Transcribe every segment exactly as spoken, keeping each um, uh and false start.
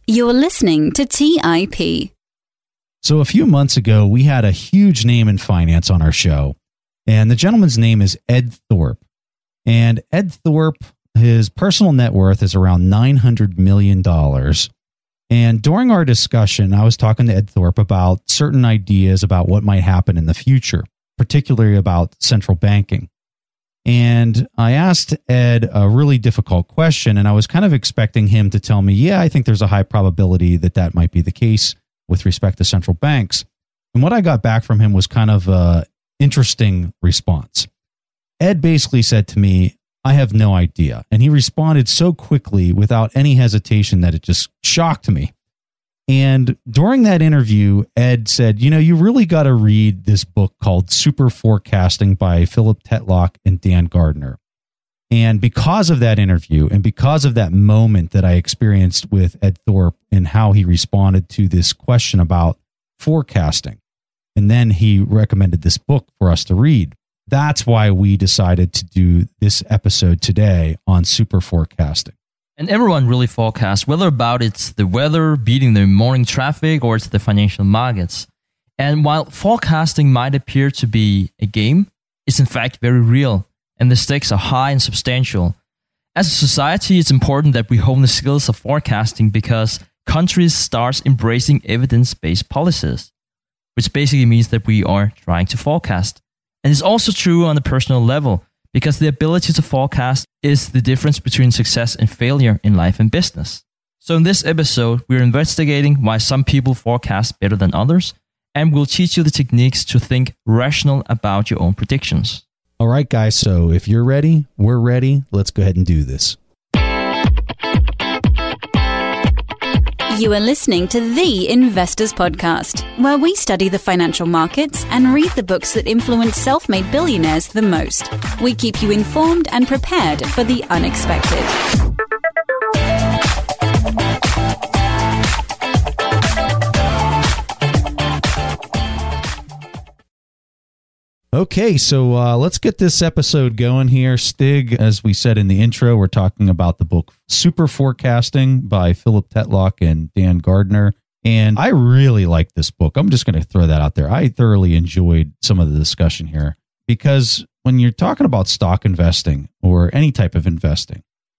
You're listening to T I P. So a few months ago, we had a huge name in finance on our show, and the gentleman's name is Ed Thorp. And Ed Thorp, his personal net worth is around nine hundred million dollars. And during our discussion, I was talking to Ed Thorp about certain ideas about what might happen in the future, particularly about central banking. And I asked Ed a really difficult question, and I was kind of expecting him to tell me, yeah, I think there's a high probability that that might be the case with respect to central banks. And what I got back from him was kind of an interesting response. Ed basically said to me, I have no idea. And he responded so quickly without any hesitation that it just shocked me. And during that interview, Ed said, you know, you really got to read this book called Super Forecasting by Philip Tetlock and Dan Gardner. And because of that interview and because of that moment that I experienced with Ed Thorp and how he responded to this question about forecasting, and then he recommended this book for us to read. That's why we decided to do this episode today on super forecasting. And everyone really forecasts, whether about it's the weather, beating the morning traffic, or it's the financial markets. And while forecasting might appear to be a game, it's in fact very real, and the stakes are high and substantial. As a society, it's important that we hone the skills of forecasting because countries start embracing evidence-based policies, which basically means that we are trying to forecast. And it's also true on a personal level, because the ability to forecast is the difference between success and failure in life and business. So in this episode, we're investigating why some people forecast better than others, and we'll teach you the techniques to think rational about your own predictions. All right, guys, so if you're ready, we're ready. Let's go ahead and do this. You are listening to The Investors Podcast, where we study the financial markets and read the books that influence self-made billionaires the most. We keep you informed and prepared for the unexpected. Okay, so uh, let's get this episode going here. Stig, as we said in the intro, we're talking about the book Super Forecasting by Philip Tetlock and Dan Gardner. And I really like this book. I'm just going to throw that out there. I thoroughly enjoyed some of the discussion here because when you're talking about stock investing or any type of investing,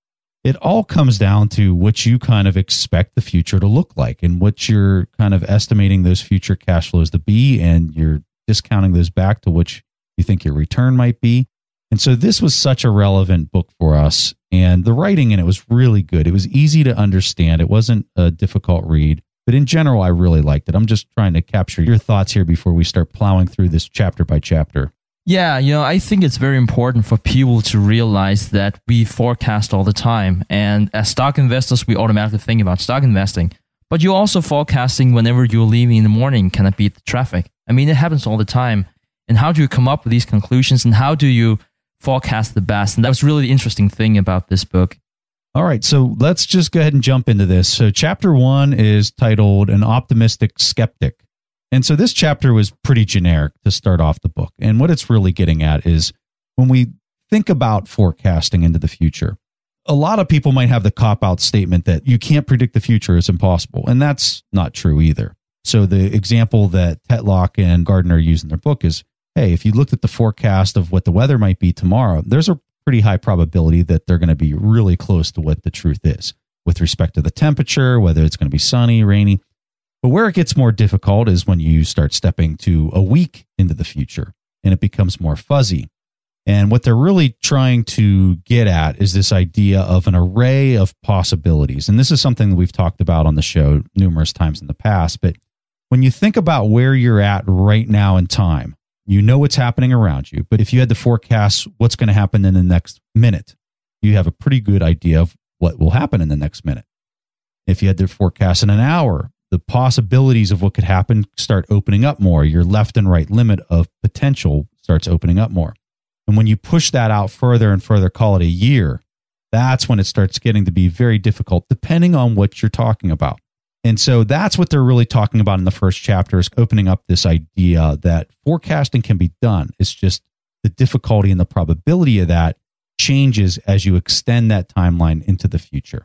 it all comes down to what you kind of expect the future to look like and what you're kind of estimating those future cash flows to be, and you're discounting those back to which you think your return might be. And so this was such a relevant book for us, and the writing in it was really good. It was easy to understand. It wasn't a difficult read, but in general, I really liked it. I'm just trying to capture your thoughts here before we start plowing through this chapter by chapter. Yeah, you know, I think it's very important for people to realize that we forecast all the time. And as stock investors, we automatically think about stock investing. But you're also forecasting whenever you're leaving in the morning, can it beat the traffic? I mean, it happens all the time. And how do you come up with these conclusions, and how do you forecast the best? And that was really the interesting thing about this book. All right, so let's just go ahead and jump into this. So chapter one is titled An Optimistic Skeptic. And so this chapter was pretty generic to start off the book. And what it's really getting at is when we think about forecasting into the future, a lot of people might have the cop-out statement that you can't predict the future, it's impossible. And that's not true either. So the example that Tetlock and Gardner use in their book is, hey, if you looked at the forecast of what the weather might be tomorrow, there's a pretty high probability that they're going to be really close to what the truth is with respect to the temperature, whether it's going to be sunny, rainy. But where it gets more difficult is when you start stepping to a week into the future and it becomes more fuzzy. And what they're really trying to get at is this idea of an array of possibilities. And this is something that we've talked about on the show numerous times in the past. But when you think about where you're at right now in time, you know what's happening around you. But if you had to forecast what's going to happen in the next minute, you have a pretty good idea of what will happen in the next minute. If you had to forecast in an hour, the possibilities of what could happen start opening up more. Your left and right limit of potential starts opening up more. And when you push that out further and further, call it a year, that's when it starts getting to be very difficult, depending on what you're talking about. And so that's what they're really talking about in the first chapter, is opening up this idea that forecasting can be done. It's just the difficulty and the probability of that changes as you extend that timeline into the future.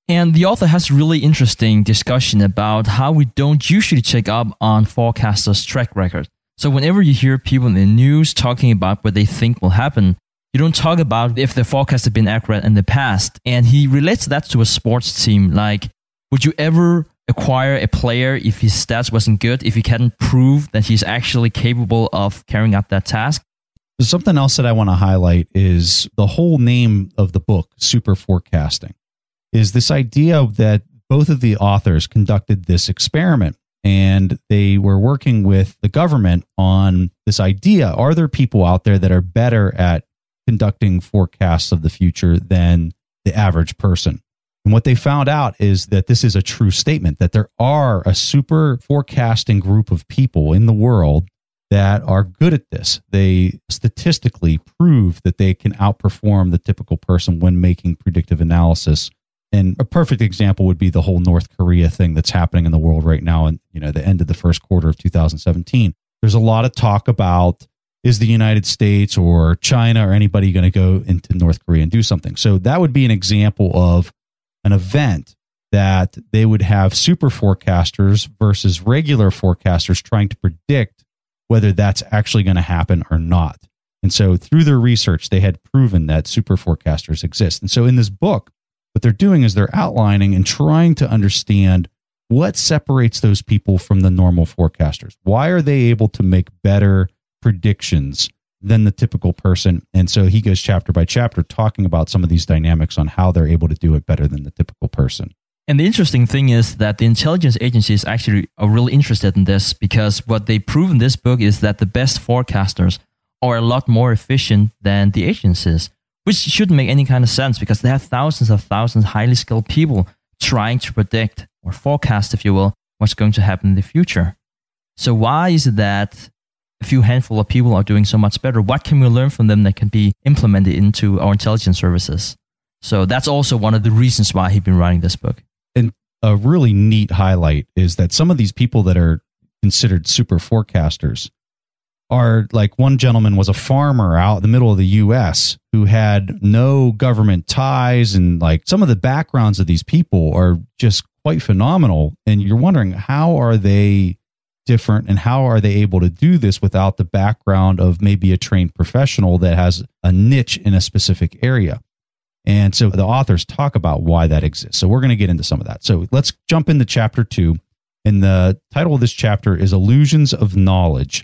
And the author has a really interesting discussion about how we don't usually check up on forecasters' track record. So whenever you hear people in the news talking about what they think will happen, you don't talk about if the forecast has been accurate in the past. And he relates that to a sports team. Like, would you ever acquire a player if his stats wasn't good, if he can't prove that he's actually capable of carrying out that task? Something else that I want to highlight is the whole name of the book, Super Forecasting, is this idea that both of the authors conducted this experiment, and they were working with the government on this idea. Are there people out there that are better at conducting forecasts of the future than the average person? And what they found out is that this is a true statement, that there are a super forecasting group of people in the world that are good at this. They statistically prove that they can outperform the typical person when making predictive analysis. And a perfect example would be the whole North Korea thing that's happening in the world right now, and you know, the end of the first quarter of two thousand seventeen. There's a lot of talk about, is the United States or China or anybody going to go into North Korea and do something? So that would be an example of an event that they would have super forecasters versus regular forecasters trying to predict whether that's actually going to happen or not. And so through their research, they had proven that super forecasters exist. And so in this book, what they're doing is they're outlining and trying to understand what separates those people from the normal forecasters. Why are they able to make better predictions than the typical person? And so he goes chapter by chapter talking about some of these dynamics on how they're able to do it better than the typical person. And the interesting thing is that the intelligence agencies actually are really interested in this, because what they prove in this book is that the best forecasters are a lot more efficient than the agencies, which shouldn't make any kind of sense because they have thousands of thousands of highly skilled people trying to predict or forecast, if you will, what's going to happen in the future. So why is it that a few handful of people are doing so much better? What can we learn from them that can be implemented into our intelligence services? So that's also one of the reasons why he's been writing this book. And a really neat highlight is that some of these people that are considered super forecasters are, like, one gentleman was a farmer out in the middle of the U S who had no government ties, and like some of the backgrounds of these people are just quite phenomenal. And you're wondering, how are they different and how are they able to do this without the background of maybe a trained professional that has a niche in a specific area? And so the authors talk about why that exists. So we're going to get into some of that. So let's jump into chapter two. And the title of this chapter is Illusions of Knowledge.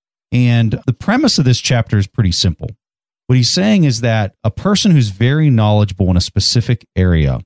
And the premise of this chapter is pretty simple. What he's saying is that a person who's very knowledgeable in a specific area,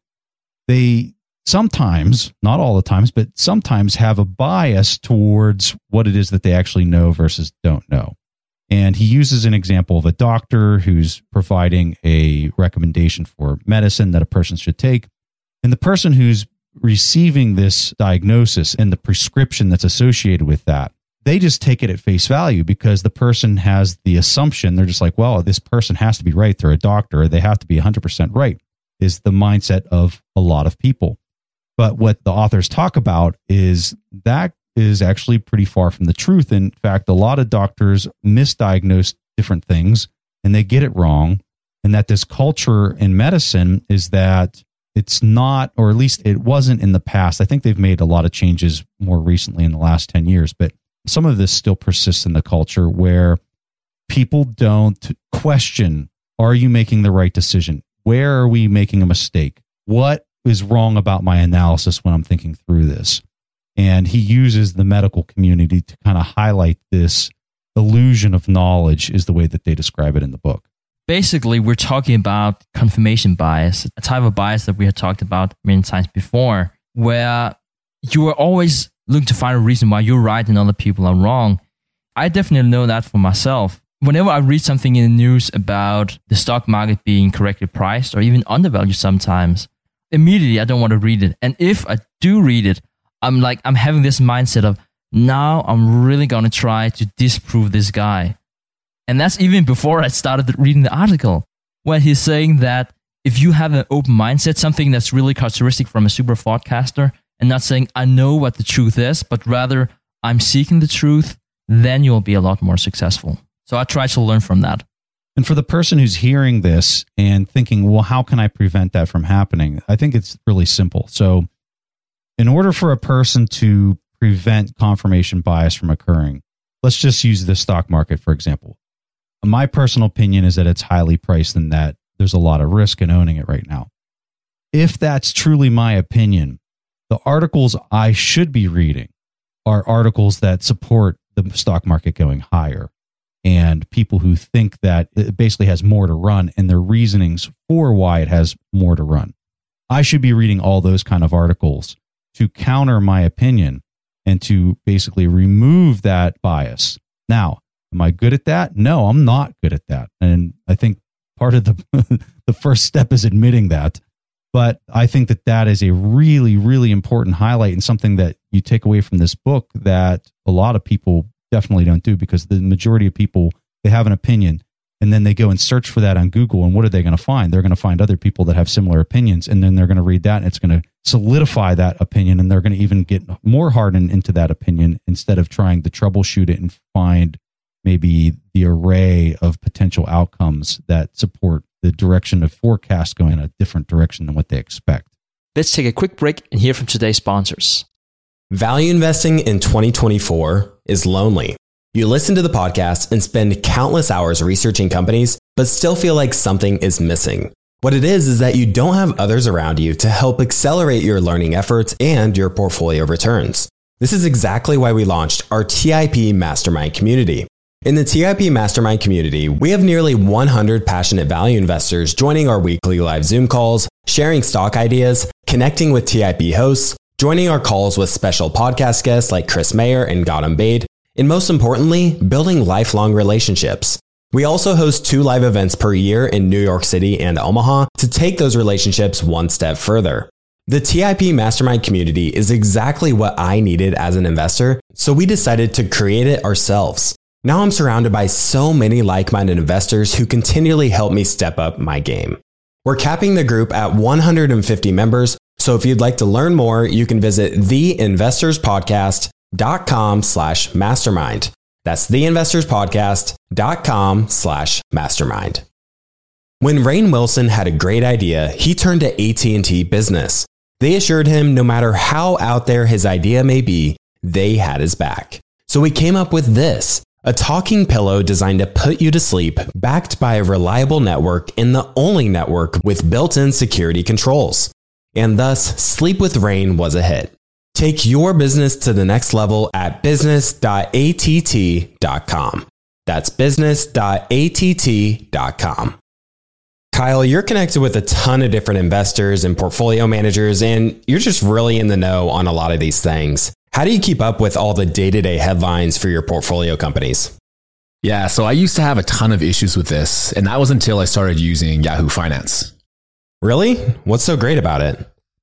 they sometimes, not all the times, but sometimes have a bias towards what it is that they actually know versus don't know. And he uses an example of a doctor who's providing a recommendation for medicine that a person should take. And the person who's receiving this diagnosis and the prescription that's associated with that, they just take it at face value because the person has the assumption. They're just like, well, this person has to be right. They're a doctor. They have to be one hundred percent right, is the mindset of a lot of people. But what the authors talk about is that is actually pretty far from the truth. In fact, a lot of doctors misdiagnose different things and they get it wrong. And that this culture in medicine is that it's not, or at least it wasn't in the past. I think they've made a lot of changes more recently in the last ten years, but some of this still persists in the culture where people don't question, are you making the right decision? Where are we making a mistake? What is wrong about my analysis when I'm thinking through this? And he uses the medical community to kind of highlight this illusion of knowledge, is the way that they describe it in the book. Basically, we're talking about confirmation bias, a type of bias that we had talked about many times before, where you are always looking to find a reason why you're right and other people are wrong. I definitely know that for myself. Whenever I read something in the news about the stock market being correctly priced or even undervalued sometimes, immediately I don't want to read it. And if I do read it, I'm like, I'm having this mindset of, now I'm really going to try to disprove this guy. And that's even before I started reading the article, where he's saying that if you have an open mindset, something that's really characteristic from a super forecaster, and not saying, I know what the truth is, but rather I'm seeking the truth, then you'll be a lot more successful. So I try to learn from that. And for the person who's hearing this and thinking, well, how can I prevent that from happening? I think it's really simple. So in order for a person to prevent confirmation bias from occurring, let's just use the stock market, for example. My personal opinion is that it's highly priced and that there's a lot of risk in owning it right now. If that's truly my opinion, the articles I should be reading are articles that support the stock market going higher, and people who think that it basically has more to run and their reasonings for why it has more to run. I should be reading all those kind of articles to counter my opinion and to basically remove that bias. Now, am I good at that? No, I'm not good at that. And I think part of the the first step is admitting that. But I think that that is a really, really important highlight and something that you take away from this book that a lot of people definitely don't do, because the majority of people, they have an opinion and then they go and search for that on Google. And what are they going to find? They're going to find other people that have similar opinions. And then they're going to read that and it's going to solidify that opinion. And they're going to even get more hardened into that opinion instead of trying to troubleshoot it and find maybe the array of potential outcomes that support the direction of forecast going in a different direction than what they expect. Let's take a quick break and hear from today's sponsors. Value investing in twenty twenty-four is lonely. You listen to the podcast and spend countless hours researching companies, but still feel like something is missing. What it is is that you don't have others around you to help accelerate your learning efforts and your portfolio returns. This is exactly why we launched our T I P Mastermind community. In the T I P Mastermind community, we have nearly one hundred passionate value investors joining our weekly live Zoom calls, sharing stock ideas, connecting with T I P hosts, joining our calls with special podcast guests like Chris Mayer and Gautam Baid, and most importantly, building lifelong relationships. We also host two live events per year in New York City and Omaha to take those relationships one step further. The T I P Mastermind community is exactly what I needed as an investor, so we decided to create it ourselves. Now I'm surrounded by so many like-minded investors who continually help me step up my game. We're capping the group at one hundred fifty members, so if you'd like to learn more, you can visit theinvestorspodcast.com slash mastermind. That's theinvestorspodcast.com slash mastermind. When Rainn Wilson had a great idea, he turned to A T and T Business. They assured him no matter how out there his idea may be, they had his back. So we came up with this. A talking pillow designed to put you to sleep, backed by a reliable network and the only network with built-in security controls. And thus, Sleep with Rainn was a hit. Take your business to the next level at business dot a t t dot com. That's business dot a t t dot com. Kyle, you're connected with a ton of different investors and portfolio managers, and you're just really in the know on a lot of these things. How do you keep up with all the day-to-day headlines for your portfolio companies? Yeah, so I used to have a ton of issues with this, and that was until I started using Yahoo Finance. Really? What's so great about it?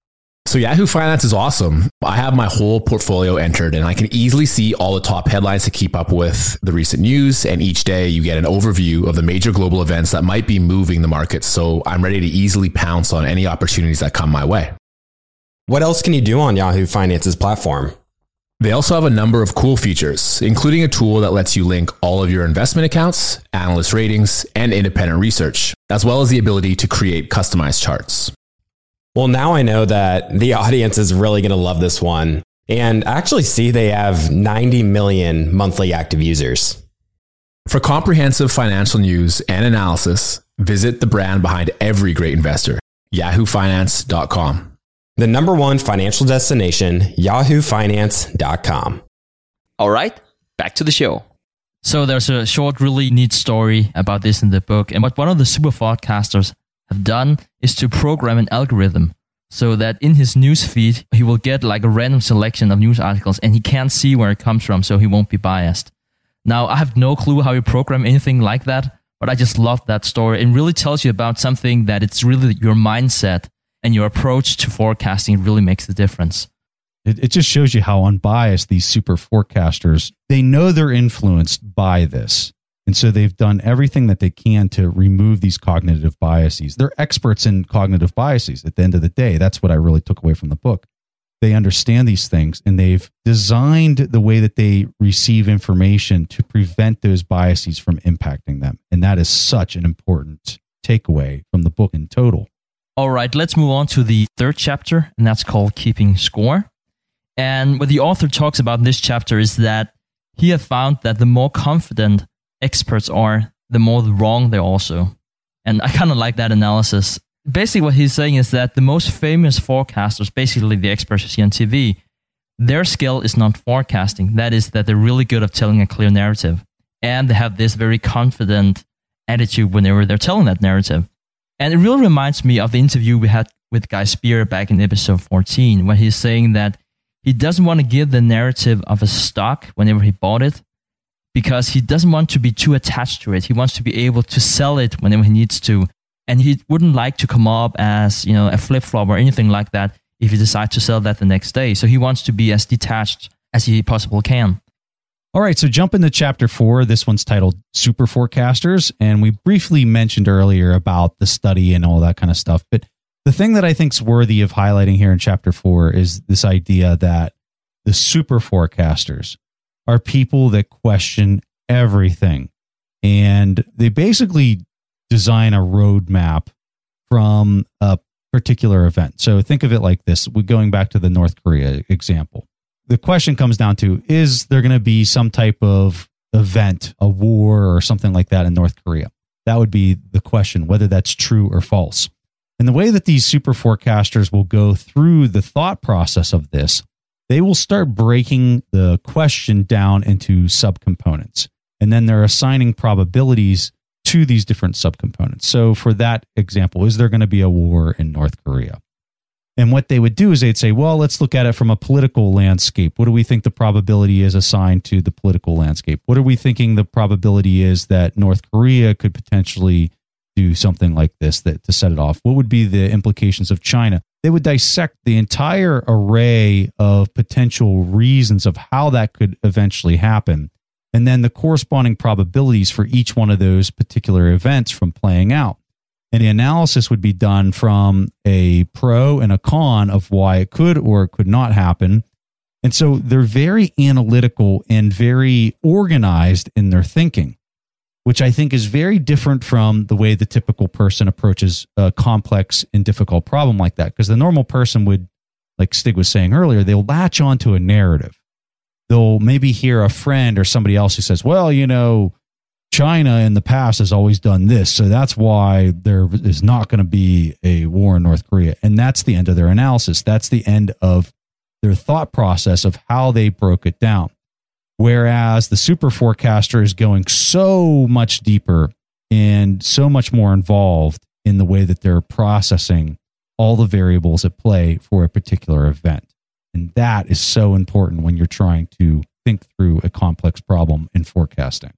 So Yahoo Finance is awesome. I have my whole portfolio entered, and I can easily see all the top headlines to keep up with the recent news. And each day you get an overview of the major global events that might be moving the markets. So I'm ready to easily pounce on any opportunities that come my way. What else can you do on Yahoo Finance's platform? They also have a number of cool features, including a tool that lets you link all of your investment accounts, analyst ratings, and independent research, as well as the ability to create customized charts. Well, now I know that the audience is really going to love this one. And I actually see they have ninety million monthly active users. For comprehensive financial news and analysis, visit the brand behind every great investor, yahoo finance dot com. The number one financial destination, yahoo finance dot com. All right, back to the show. So there's a short, really neat story about this in the book. And what one of the super podcasters have done is to program an algorithm so that in his news feed, he will get like a random selection of news articles and he can't see where it comes from, so he won't be biased. Now, I have no clue how you program anything like that, but I just love that story. It really tells you about something that it's really your mindset and your approach to forecasting really makes the difference. It, it just shows you how unbiased these super forecasters, they know they're influenced by this. And so they've done everything that they can to remove these cognitive biases. They're experts in cognitive biases at the end of the day. That's what I really took away from the book. they understand these things, and they've designed the way that they receive information to prevent those biases from impacting them. And that is such an important takeaway from the book in total. All right, let's move on to the third chapter, and that's called Keeping Score. And what the author talks about in this chapter is that he has found that the more confident experts are, the more wrong they're also. And I kind of like that analysis. Basically, what he's saying is that the most famous forecasters, basically the experts you see on T V, their skill is not forecasting. That is, that they're really good at telling a clear narrative. And they have this very confident attitude whenever they're telling that narrative. And it really reminds me of the interview we had with Guy Spier back in episode fourteen, when he's saying that he doesn't want to give the narrative of a stock whenever he bought it, because he doesn't want to be too attached to it. He wants to be able to sell it whenever he needs to. And he wouldn't like to come up as, you know, a flip-flop or anything like that if he decides to sell that the next day. So he wants to be as detached as he possibly can. All right, so jump into chapter four. This one's titled Super Forecasters. And we briefly mentioned earlier about the study and all that kind of stuff. But the thing that I think is worthy of highlighting here in chapter four is this idea that the super forecasters are people that question everything. And they basically design a roadmap from a particular event. So think of it like this. We're going back to the North Korea example. The question comes down to, is there going to be some type of event, a war or something like that in North Korea? That would be the question, whether that's true or false. And the way that these super forecasters will go through the thought process of this, they will start breaking the question down into subcomponents. And then they're assigning probabilities to these different subcomponents. So for that example, is there going to be a war in North Korea? And what they would do is they'd say, well, let's look at it from a political landscape. What do we think the probability is assigned to the political landscape? What are we thinking the probability is that North Korea could potentially do something like this that to set it off? What would be the implications of China? They would dissect the entire array of potential reasons of how that could eventually happen. And then the corresponding probabilities for each one of those particular events from playing out. And the analysis would be done from a pro and a con of why it could or it could not happen. And so they're very analytical and very organized in their thinking, which I think is very different from the way the typical person approaches a complex and difficult problem like that. Because the normal person would, like Stig was saying earlier, they'll latch onto a narrative. They'll maybe hear a friend or somebody else who says, well, you know, China in the past has always done this, so that's why there is not going to be a war in North Korea. And that's the end of their analysis. That's the end of their thought process of how they broke it down. Whereas the super forecaster is going so much deeper and so much more involved in the way that they're processing all the variables at play for a particular event. And that is so important when you're trying to think through a complex problem in forecasting.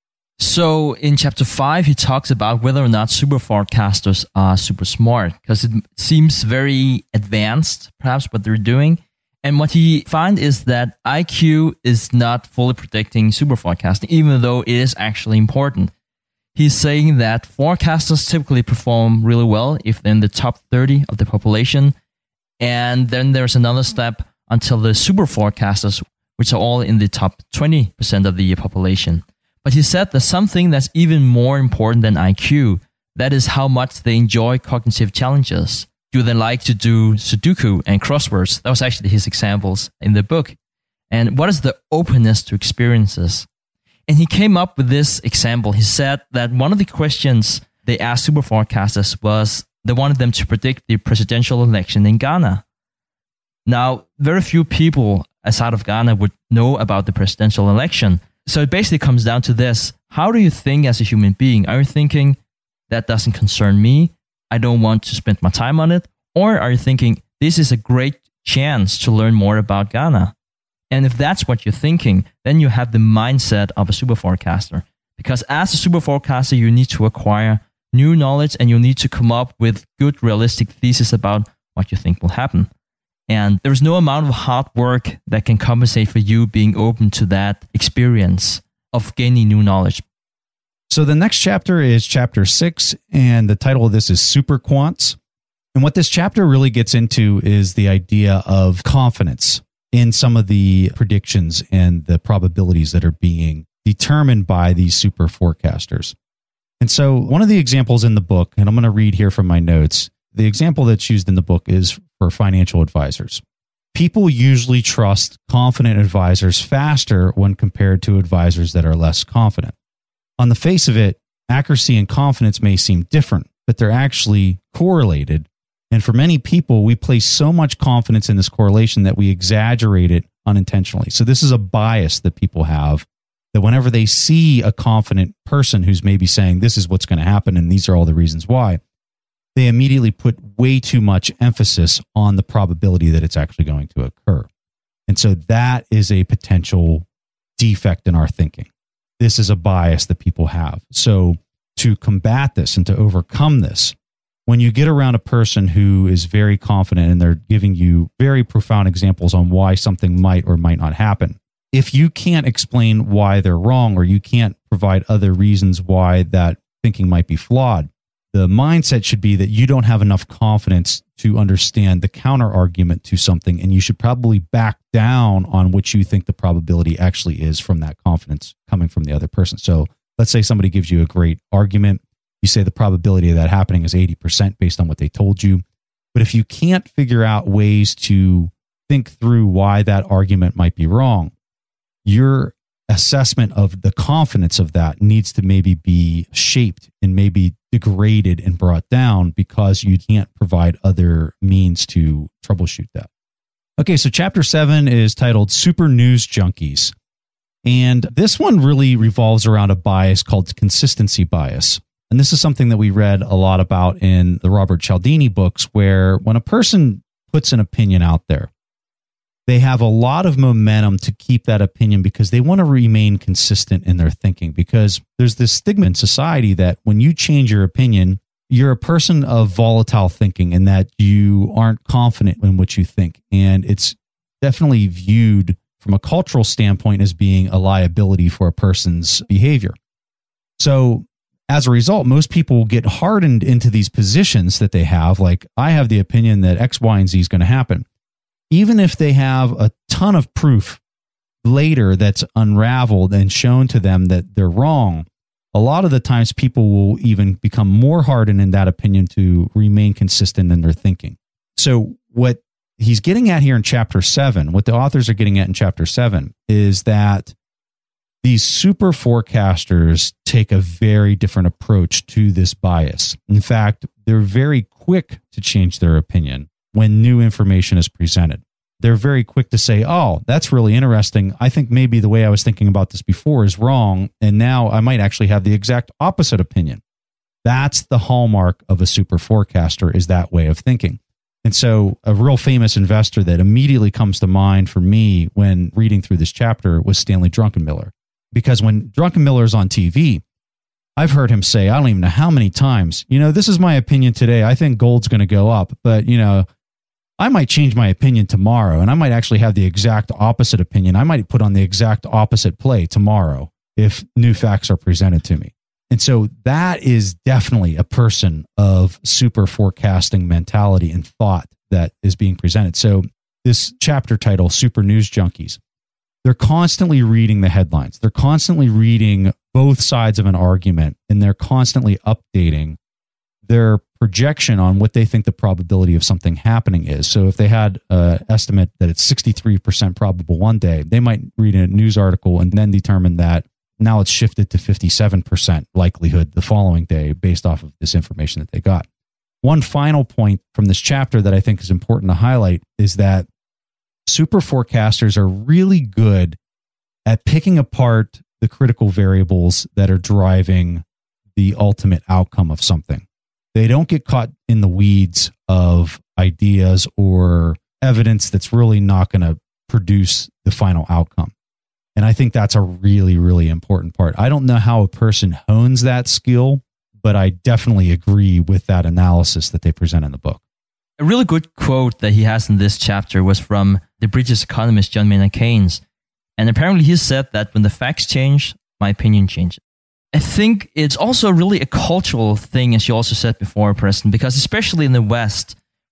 So in chapter five, he talks about whether or not super forecasters are super smart, because it seems very advanced, perhaps, what they're doing. And what he finds is that I Q is not fully predicting super forecasting, even though it is actually important. He's saying that forecasters typically perform really well if they're in the top thirty of the population. And then there's another step until the super forecasters, which are all in the top twenty percent of the population. But he said there's something that's even more important than I Q. That is how much they enjoy cognitive challenges. Do they like to do Sudoku and crosswords? That was actually his examples in the book. And what is the openness to experiences? And he came up with this example. He said that one of the questions they asked super forecasters was they wanted them to predict the presidential election in Ghana. Now, very few people outside of Ghana would know about the presidential election. So it basically comes down to this. How do you think as a human being? Are you thinking, that doesn't concern me, I don't want to spend my time on it? Or are you thinking, this is a great chance to learn more about Ghana? And if that's what you're thinking, then you have the mindset of a super forecaster. Because as a super forecaster, you need to acquire new knowledge and you need to come up with good, realistic thesis about what you think will happen. And there's no amount of hard work that can compensate for you being open to that experience of gaining new knowledge. So the next chapter is chapter six, and the title of this is Super Quants. And what this chapter really gets into is the idea of confidence in some of the predictions and the probabilities that are being determined by these super forecasters. And so one of the examples in the book, and I'm going to read here from my notes, the example that's used in the book is for financial advisors. People usually trust confident advisors faster when compared to advisors that are less confident. On the face of it, accuracy and confidence may seem different, but they're actually correlated. And for many people, we place so much confidence in this correlation that we exaggerate it unintentionally. So this is a bias that people have, that whenever they see a confident person who's maybe saying this is what's going to happen and these are all the reasons why, they immediately put way too much emphasis on the probability that it's actually going to occur. And so that is a potential defect in our thinking. This is a bias that people have. So to combat this and to overcome this, when you get around a person who is very confident and they're giving you very profound examples on why something might or might not happen, if you can't explain why they're wrong or you can't provide other reasons why that thinking might be flawed, the mindset should be that you don't have enough confidence to understand the counter argument to something, and you should probably back down on what you think the probability actually is from that confidence coming from the other person. So let's say somebody gives you a great argument. You say the probability of that happening is eighty percent based on what they told you. But if you can't figure out ways to think through why that argument might be wrong, your assessment of the confidence of that needs to maybe be shaped and maybe degraded and brought down because you can't provide other means to troubleshoot that. Okay, so chapter seven is titled Super News Junkies. And this one really revolves around a bias called consistency bias. And this is something that we read a lot about in the Robert Cialdini books, where when a person puts an opinion out there, they have a lot of momentum to keep that opinion because they want to remain consistent in their thinking, because there's this stigma in society that when you change your opinion, you're a person of volatile thinking and that you aren't confident in what you think. And it's definitely viewed from a cultural standpoint as being a liability for a person's behavior. So as a result, most people get hardened into these positions that they have, like, I have the opinion that X, Y, and Z is going to happen. Even if they have a ton of proof later that's unraveled and shown to them that they're wrong, a lot of the times people will even become more hardened in that opinion to remain consistent in their thinking. So what he's getting at here in chapter seven, what the authors are getting at in chapter seven, is that these super forecasters take a very different approach to this bias. In fact, they're very quick to change their opinion when new information is presented. They're very quick to say, oh, that's really interesting. I think maybe the way I was thinking about this before is wrong, and now I might actually have the exact opposite opinion. That's the hallmark of a super forecaster, is that way of thinking. And so a real famous investor that immediately comes to mind for me when reading through this chapter was Stanley Druckenmiller. Because when Druckenmiller is on T V, I've heard him say, I don't even know how many times, you know, this is my opinion today. I think gold's going to go up, but, you know, I might change my opinion tomorrow, and I might actually have the exact opposite opinion. I might put on the exact opposite play tomorrow if new facts are presented to me. And so that is definitely a person of super forecasting mentality and thought that is being presented. So this chapter title, Super News Junkies, they're constantly reading the headlines. They're constantly reading both sides of an argument, and they're constantly updating their projection on what they think the probability of something happening is. So if they had an estimate that it's sixty-three percent probable one day, they might read a news article and then determine that now it's shifted to fifty-seven percent likelihood the following day based off of this information that they got. One final point from this chapter that I think is important to highlight is that super forecasters are really good at picking apart the critical variables that are driving the ultimate outcome of something. They don't get caught in the weeds of ideas or evidence that's really not going to produce the final outcome. And I think that's a really, really important part. I don't know how a person hones that skill, but I definitely agree with that analysis that they present in the book. A really good quote that he has in this chapter was from the British economist John Maynard Keynes. And apparently he said that when the facts change, my opinion changes. I think it's also really a cultural thing, as you also said before, Preston, because especially in the West,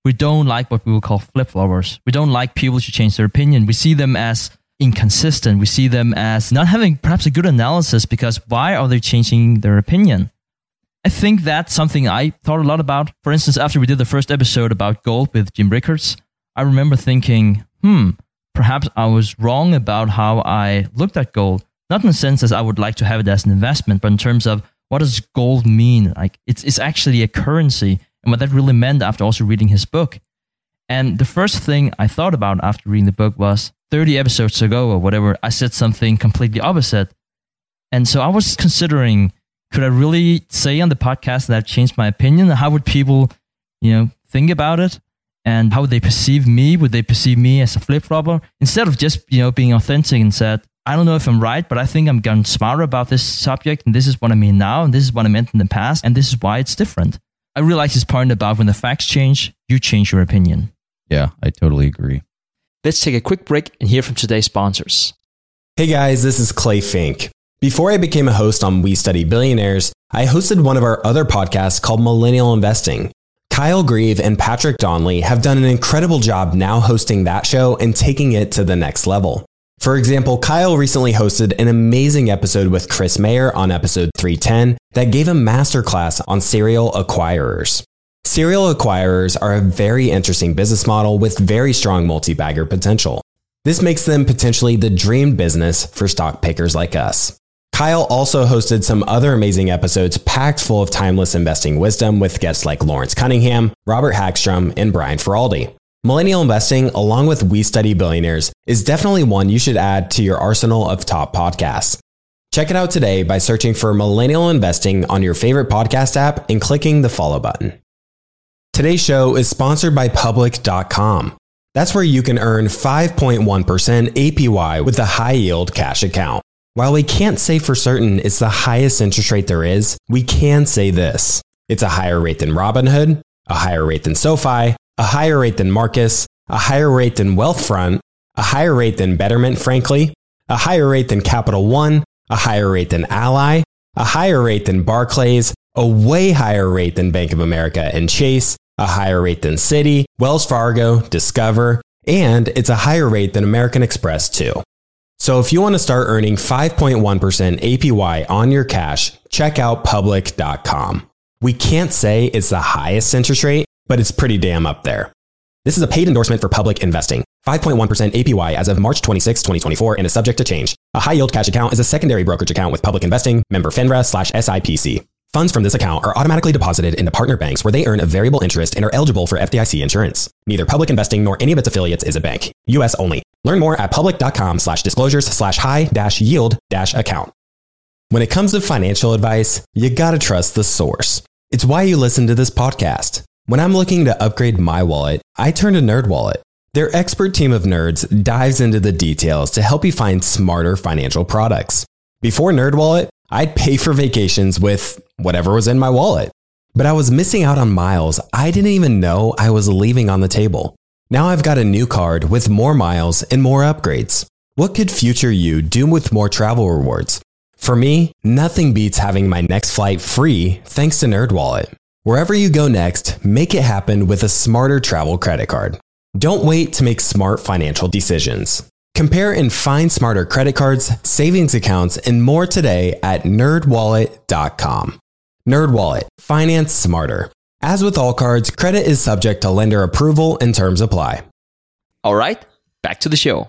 we don't like what we will call flip-floppers. We don't like people to change their opinion. We see them as inconsistent. We see them as not having perhaps a good analysis, because why are they changing their opinion? I think that's something I thought a lot about. For instance, after we did the first episode about gold with Jim Rickards, I remember thinking, hmm, perhaps I was wrong about how I looked at gold. Not in the sense that I would like to have it as an investment, but in terms of what does gold mean? Like it's it's actually a currency, and what that really meant after also reading his book. And the first thing I thought about after reading the book was thirty episodes ago or whatever, I said something completely opposite. And so I was considering, could I really say on the podcast that I've changed my opinion? How would people, you know, think about it? And how would they perceive me? Would they perceive me as a flip-flopper? Instead of just, you know, being authentic and said, I don't know if I'm right, but I think I'm getting smarter about this subject, and this is what I mean now, and this is what I meant in the past, and this is why it's different. I really like his point about when the facts change, you change your opinion. Yeah, I totally agree. Let's take a quick break and hear from today's sponsors. Hey guys, this is Clay Fink. Before I became a host on We Study Billionaires, I hosted one of our other podcasts called Millennial Investing. Kyle Grieve and Patrick Donnelly have done an incredible job now hosting that show and taking it to the next level. For example, Kyle recently hosted an amazing episode with Chris Mayer on episode three ten that gave a masterclass on serial acquirers. Serial acquirers are a very interesting business model with very strong multi-bagger potential. This makes them potentially the dream business for stock pickers like us. Kyle also hosted some other amazing episodes packed full of timeless investing wisdom with guests like Lawrence Cunningham, Robert Hagstrom, and Brian Feraldi. Millennial Investing, along with We Study Billionaires, is definitely one you should add to your arsenal of top podcasts. Check it out today by searching for Millennial Investing on your favorite podcast app and clicking the follow button. Today's show is sponsored by Public dot com. That's where you can earn five point one percent A P Y with a high-yield cash account. While we can't say for certain it's the highest interest rate there is, we can say this. It's a higher rate than Robinhood, a higher rate than SoFi, a higher rate than Marcus, a higher rate than Wealthfront, a higher rate than Betterment, frankly, a higher rate than Capital One, a higher rate than Ally, a higher rate than Barclays, a way higher rate than Bank of America and Chase, a higher rate than Citi, Wells Fargo, Discover, and it's a higher rate than American Express too. So if you want to start earning five point one percent A P Y on your cash, check out Public dot com. We can't say it's the highest interest rate, but it's pretty damn up there. This is a paid endorsement for Public Investing. five point one percent A P Y as of March twenty-sixth, twenty twenty-four, and is subject to change. A high-yield cash account is a secondary brokerage account with Public Investing, member FINRA slash S I P C. Funds from this account are automatically deposited into partner banks where they earn a variable interest and are eligible for F D I C insurance. Neither Public Investing nor any of its affiliates is a bank. U S only. Learn more at public.com slash disclosures slash high dash yield dash account. When it comes to financial advice, you gotta trust the source. It's why you listen to this podcast. When I'm looking to upgrade my wallet, I turn to NerdWallet. Their expert team of nerds dives into the details to help you find smarter financial products. Before NerdWallet, I'd pay for vacations with whatever was in my wallet. But I was missing out on miles I didn't even know I was leaving on the table. Now I've got a new card with more miles and more upgrades. What could future you do with more travel rewards? For me, nothing beats having my next flight free thanks to NerdWallet. Wherever you go next, make it happen with a smarter travel credit card. Don't wait to make smart financial decisions. Compare and find smarter credit cards, savings accounts, and more today at nerd wallet dot com. NerdWallet. Finance smarter. As with all cards, credit is subject to lender approval and terms apply. All right, back to the show.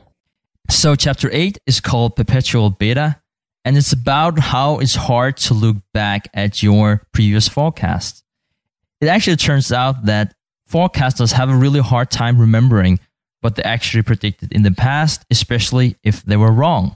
So chapter eight is called Perpetual Beta, and it's about how it's hard to look back at your previous forecast. It actually turns out that forecasters have a really hard time remembering what they actually predicted in the past, especially if they were wrong.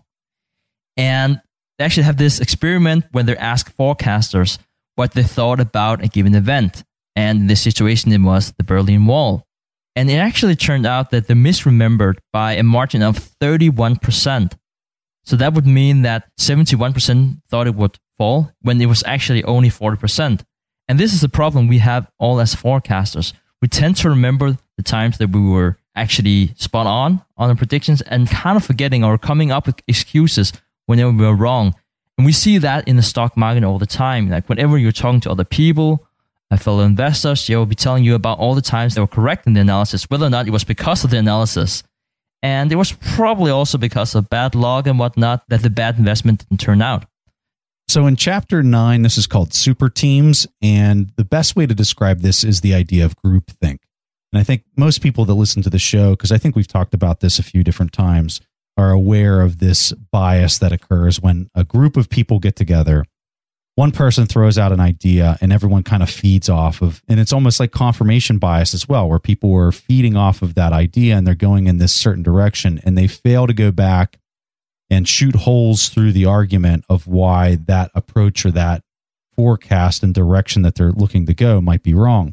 And they actually have this experiment when they ask forecasters what they thought about a given event. And in this situation, it was the Berlin Wall. And it actually turned out that they misremembered by a margin of thirty-one percent. So that would mean that seventy-one percent thought it would fall when it was actually only forty percent. And this is a problem we have all as forecasters. We tend to remember the times that we were actually spot on on our predictions and kind of forgetting or coming up with excuses whenever we were wrong. And we see that in the stock market all the time. Like whenever you're talking to other people My fellow investors, they will be telling you about all the times they were correct in the analysis, whether or not it was because of the analysis. And it was probably also because of bad luck and whatnot that the bad investment didn't turn out. So in chapter nine, this is called super teams. And the best way to describe this is the idea of groupthink. And I think most people that listen to the show, because I think we've talked about this a few different times, are aware of this bias that occurs when a group of people get together. One person throws out an idea and everyone kind of feeds off of, and it's almost like confirmation bias as well, where people are feeding off of that idea and they're going in this certain direction and they fail to go back and shoot holes through the argument of why that approach or that forecast and direction that they're looking to go might be wrong.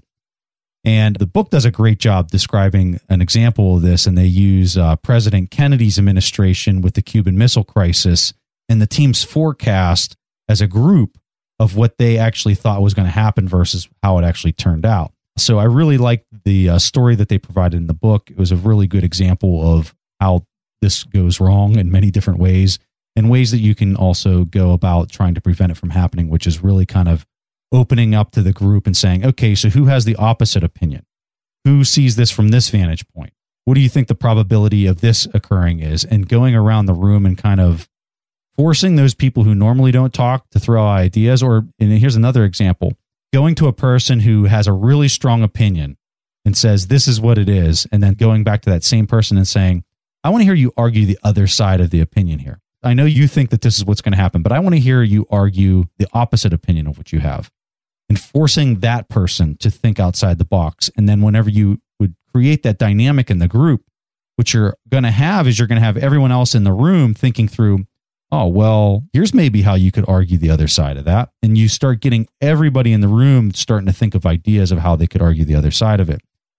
And the book does a great job describing an example of this, and they use uh, President Kennedy's administration with the Cuban Missile Crisis and the team's forecast as a group of what they actually thought was going to happen versus how it actually turned out. So I really liked the uh, story that they provided in the book. It was a really good example of how this goes wrong in many different ways, and ways that you can also go about trying to prevent it from happening, which is really kind of opening up to the group and saying, okay, so who has the opposite opinion? Who sees this from this vantage point? What do you think the probability of this occurring is? And going around the room and kind of forcing those people who normally don't talk to throw out ideas. Or, and here's another example, going to a person who has a really strong opinion and says, this is what it is. And then going back to that same person and saying, I want to hear you argue the other side of the opinion here. I know you think that this is what's going to happen, but I want to hear you argue the opposite opinion of what you have. And forcing that person to think outside the box. And then whenever you would create that dynamic in the group, what you're going to have is you're going to have everyone else in the room thinking through, oh, well, here's maybe how you could argue the other side of that. And you start getting everybody in the room starting to think of ideas of how they could argue the other side of it.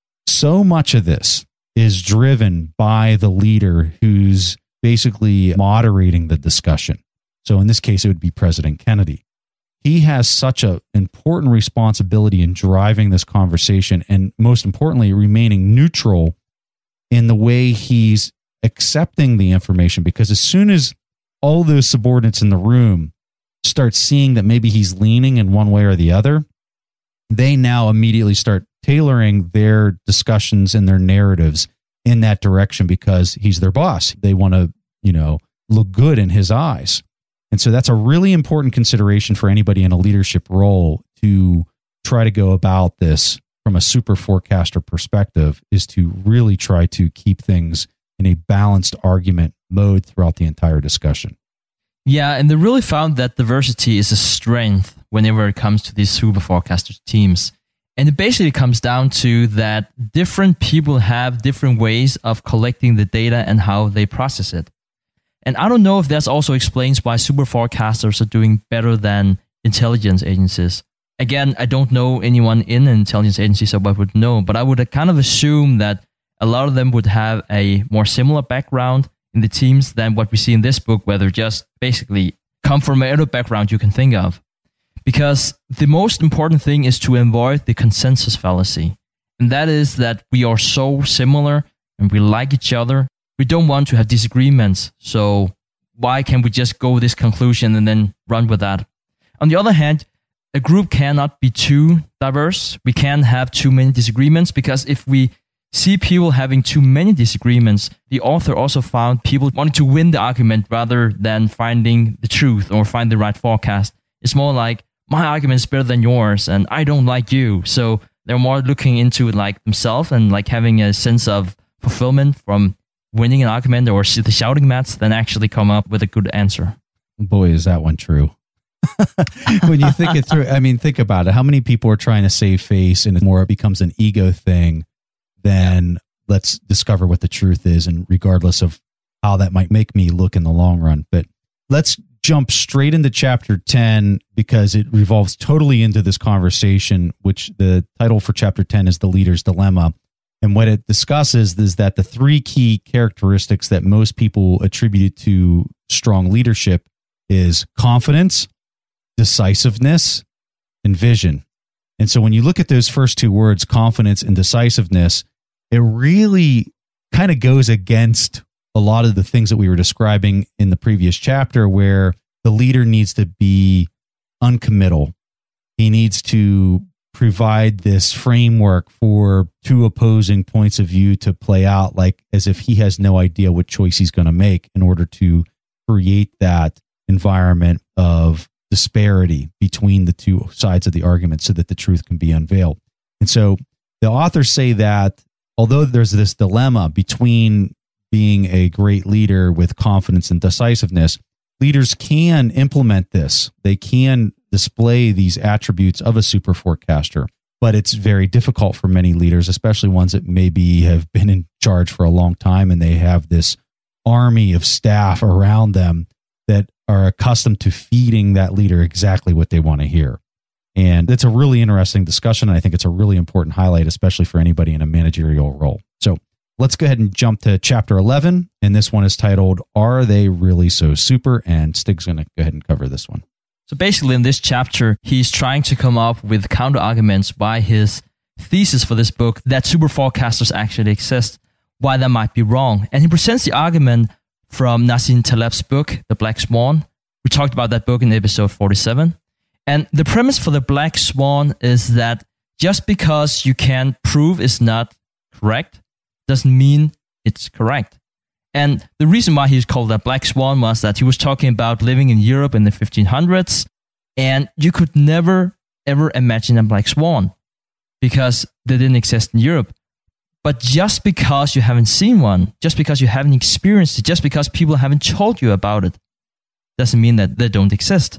So much of this is driven by the leader who's basically moderating the discussion. So in this case, it would be President Kennedy. He has such an important responsibility in driving this conversation and, most importantly, remaining neutral in the way he's accepting the information. Because as soon as all those subordinates in the room start seeing that maybe he's leaning in one way or the other, they now immediately start tailoring their discussions and their narratives in that direction because he's their boss. They want to, you know, look good in his eyes. And so that's a really important consideration for anybody in a leadership role to try to go about this from a super forecaster perspective, is to really try to keep things in a balanced argument mode throughout the entire discussion. Yeah, and they really found that diversity is a strength whenever it comes to these super forecaster teams. And it basically comes down to that different people have different ways of collecting the data and how they process it. And I don't know if that also explains why super forecasters are doing better than intelligence agencies. Again, I don't know anyone in an intelligence agency, so I would know, but I would kind of assume that a lot of them would have a more similar background in the teams than what we see in this book, where they're just basically come from any background you can think of. Because the most important thing is to avoid the consensus fallacy. And that is that we are so similar and we like each other. We don't want to have disagreements. So why can't we just go with this conclusion and then run with that? On the other hand, a group cannot be too diverse. We can't have too many disagreements, because if we see people having too many disagreements, the author also found people wanting to win the argument rather than finding the truth or find the right forecast. It's more like, my argument is better than yours and I don't like you. So they're more looking into like themselves and like having a sense of fulfillment from winning an argument or the shouting match than actually come up with a good answer. Boy, is that one true. When you think it through, I mean, think about it. How many people are trying to save face and it more becomes an ego thing than let's discover what the truth is, and regardless of how that might make me look in the long run. But let's jump straight into chapter ten, because it revolves totally into this conversation, which the title for chapter ten is The Leader's Dilemma. And what it discusses is that the three key characteristics that most people attribute to strong leadership is confidence, decisiveness, and vision. And so when you look at those first two words, confidence and decisiveness, it really kind of goes against a lot of the things that we were describing in the previous chapter, where the leader needs to be uncommittal. He needs to provide this framework for two opposing points of view to play out, like as if he has no idea what choice he's going to make in order to create that environment of disparity between the two sides of the argument so that the truth can be unveiled. And so the authors say that although there's this dilemma between being a great leader with confidence and decisiveness, leaders can implement this. They can display these attributes of a super forecaster, but it's very difficult for many leaders, especially ones that maybe have been in charge for a long time and they have this army of staff around them that are accustomed to feeding that leader exactly what they want to hear. And it's a really interesting discussion. And I think it's a really important highlight, especially for anybody in a managerial role. So let's go ahead and jump to chapter eleven. And this one is titled, Are They Really So Super? And Stig's going to go ahead and cover this one. So basically in this chapter, he's trying to come up with counter arguments by his thesis for this book that super forecasters actually exist, why that might be wrong. And he presents the argument from Nassim Taleb's book, The Black Swan. We talked about that book in episode forty-seven. And the premise for The Black Swan is that just because you can prove it's not correct doesn't mean it's correct. And the reason why he's called that Black Swan was that he was talking about living in Europe in the fifteen hundreds, and you could never, ever imagine a black swan because they didn't exist in Europe. But just because you haven't seen one, just because you haven't experienced it, just because people haven't told you about it, doesn't mean that they don't exist.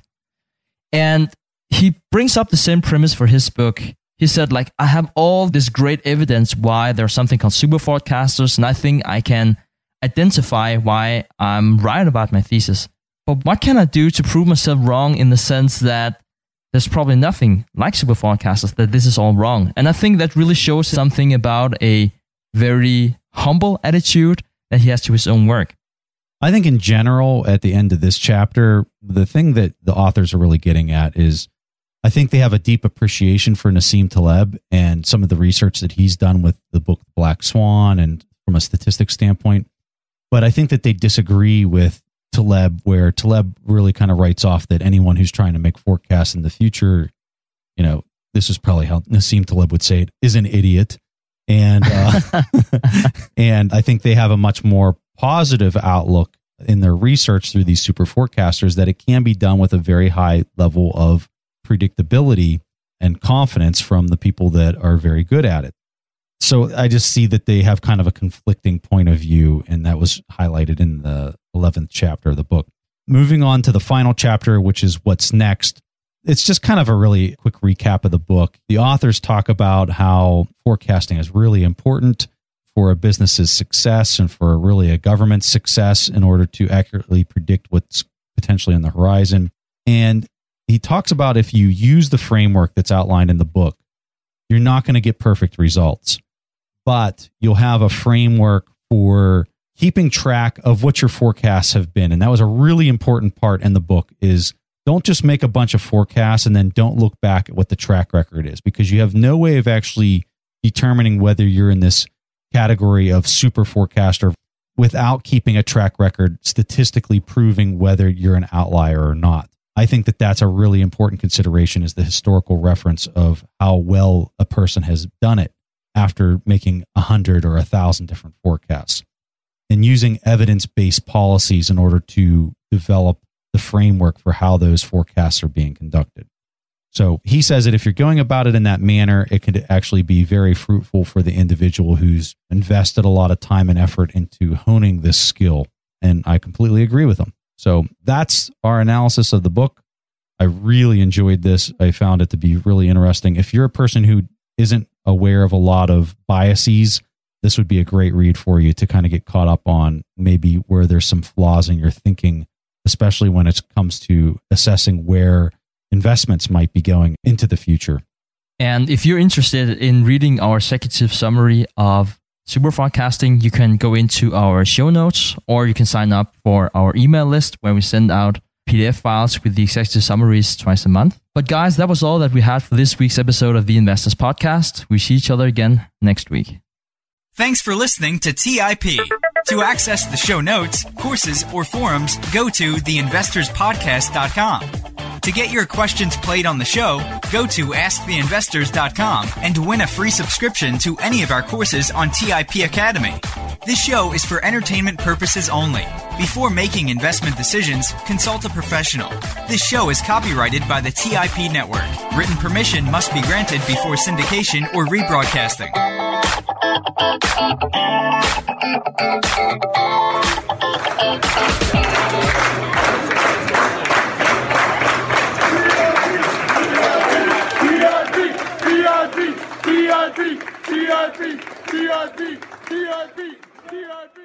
And he brings up the same premise for his book. He said, like, I have all this great evidence why there's something called super forecasters, and I think I can identify why I'm right about my thesis. But what can I do to prove myself wrong in the sense that there's probably nothing like super forecasters, that this is all wrong? And I think that really shows something about a very humble attitude that he has to his own work. I think in general, at the end of this chapter, the thing that the authors are really getting at is I think they have a deep appreciation for Nassim Taleb and some of the research that he's done with the book Black Swan and from a statistics standpoint. But I think that they disagree with Taleb, where Taleb really kind of writes off that anyone who's trying to make forecasts in the future, you know, this is probably how Nassim Taleb would say it, is an idiot. And uh, and I think they have a much more positive outlook in their research through these super forecasters that it can be done with a very high level of predictability and confidence from the people that are very good at it. So I just see that they have kind of a conflicting point of view, and that was highlighted in the eleventh chapter of the book. Moving on to the final chapter, which is what's next. It's just kind of a really quick recap of the book. The authors talk about how forecasting is really important for a business's success and for really a government's success in order to accurately predict what's potentially on the horizon. And he talks about if you use the framework that's outlined in the book, you're not going to get perfect results, but you'll have a framework for keeping track of what your forecasts have been. And that was a really important part in the book is don't just make a bunch of forecasts and then don't look back at what the track record is, because you have no way of actually determining whether you're in this category of super forecaster without keeping a track record statistically proving whether you're an outlier or not. I think that that's a really important consideration, is the historical reference of how well a person has done it after making a hundred or a thousand different forecasts, and using evidence-based policies in order to develop the framework for how those forecasts are being conducted. So he says that if you're going about it in that manner, it could actually be very fruitful for the individual who's invested a lot of time and effort into honing this skill. And I completely agree with him. So that's our analysis of the book. I really enjoyed this. I found it to be really interesting. If you're a person who isn't aware of a lot of biases, this would be a great read for you to kind of get caught up on maybe where there's some flaws in your thinking, especially when it comes to assessing where investments might be going into the future. And if you're interested in reading our executive summary of super forecasting, you can go into our show notes, or you can sign up for our email list where we send out P D F files with the executive summaries twice a month. But guys, that was all that we had for this week's episode of the Investors Podcast. We see each other again next week. Thanks for listening to T I P. To access the show notes, courses, or forums, go to the investors podcast dot com. To get your questions played on the show, go to ask the investors dot com and win a free subscription to any of our courses on T I P Academy. This show is for entertainment purposes only. Before making investment decisions, consult a professional. This show is copyrighted by the T I P Network. Written permission must be granted before syndication or rebroadcasting. T I P, T I P, T I P, T I P, T I P, T I P.